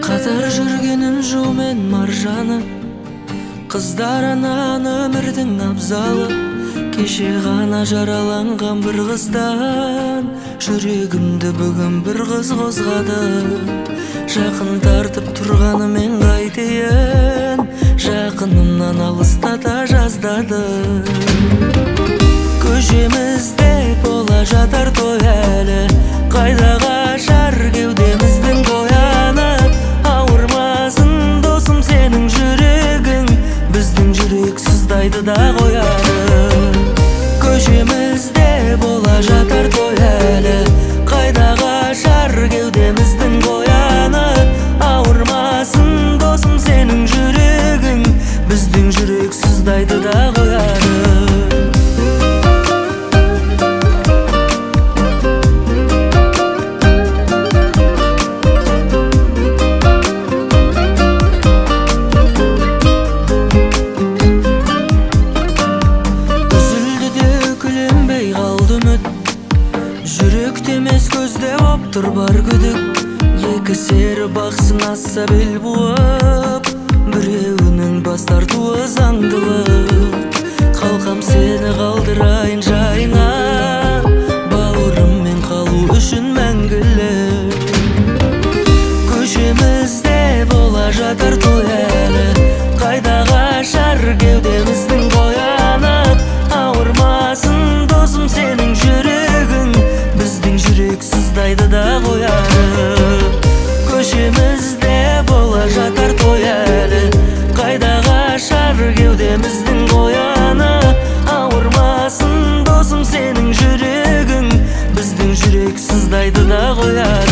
Қатар жүргенім жумен маржаны, қыздар анан өмірдің абзалы. Кеше ғана жараланған бір қыздан жүрегімді бүгін бір қыз қозғады. Жақын тартып тұрғанымен қайтейін, жақынымнан алыстата жаздады. Көшемізде бола жатар той әлі, қайда қашар кеудеміздің боянып. Ауырмасын досым сенің жүрегің, біздің жүрек сыздайды да қояды. Көшемізде бола жатар той әлі, қайда қашар кеудеміздің боянып. Ауырмасын досым сенің жүрегің, біздің жүрек сыздайды да қояды. Жүректе емес көзде боп тұр бар күдік, екі сері бақсын асса бел буып, біреуінің бас тартуы заңдылық. Қалқам сені қалдырайын жайыңа, бауырыммен қалу үшін мәңгілік. Көшемізде бола жатар той әлі, қайда қашар кеудеміздің боянып. Ауырмасын досым сенің жүрегің, біздің жүрек сыздайды да қояды. Көшемізде бола жатар той әлі, қайда қашар кеудеміздің боянып. Ауырмасын досым сенің жүрегің, біздің жүрек сыздайды да қояды.